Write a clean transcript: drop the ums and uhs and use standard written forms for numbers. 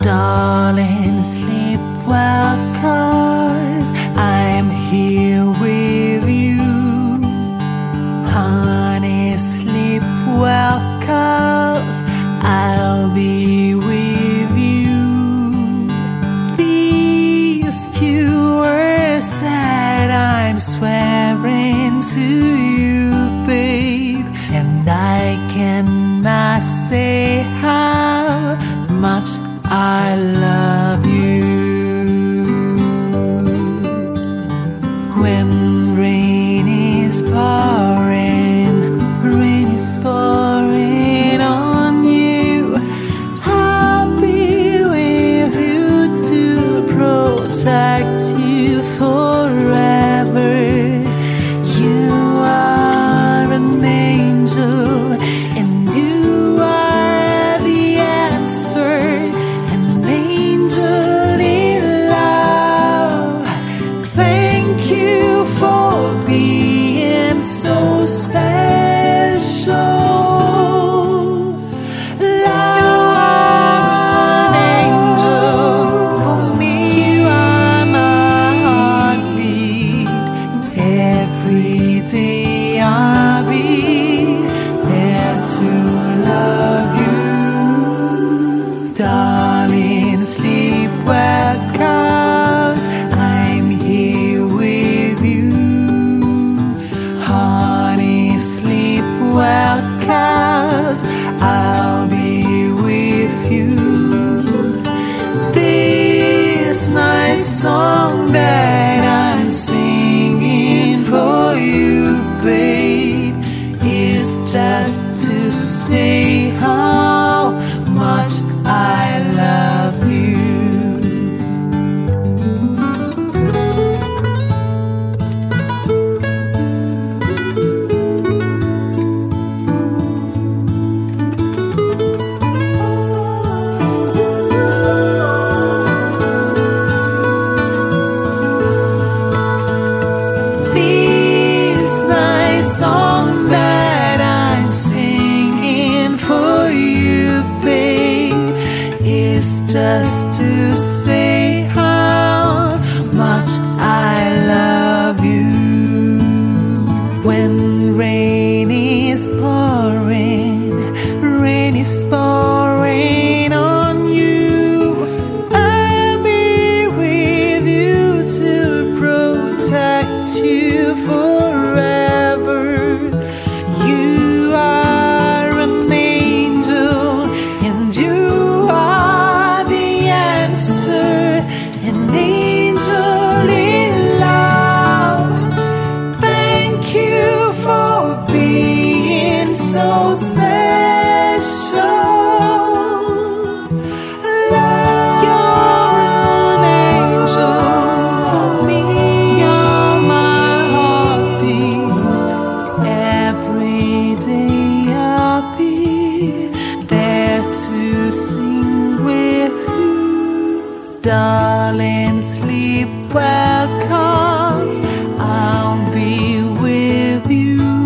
Darling, sleep well, 'cause I'm here with you. Honey, sleep well, 'cause I'll be with you. These few words that I'm swearing to you, babe, and I cannot say how much I love you. When rain is pouring on you, I'll be with you to protect you forever. You are an angel, and you are the answer. So special, love, an angel for me. You are my heartbeat. Every day I'll be there to love you. Darling, sleep well, 'cause I'm here with you. Sleep well, 'cause I'll be with you. This nice song that I'm singing for you, babe, is just to say how much I love you. Song that I'm singing for you, babe, is just to say how much I love you. When rain is pouring on you, I'll be with you to protect you forever. You are an angel, and you are the answer, an angel in love. Thank you for being so special. Love, you're an angel for me. You're my heartbeat. Every day I'll be there to sing with you. Darling, sleep well, 'cause I'll be with you.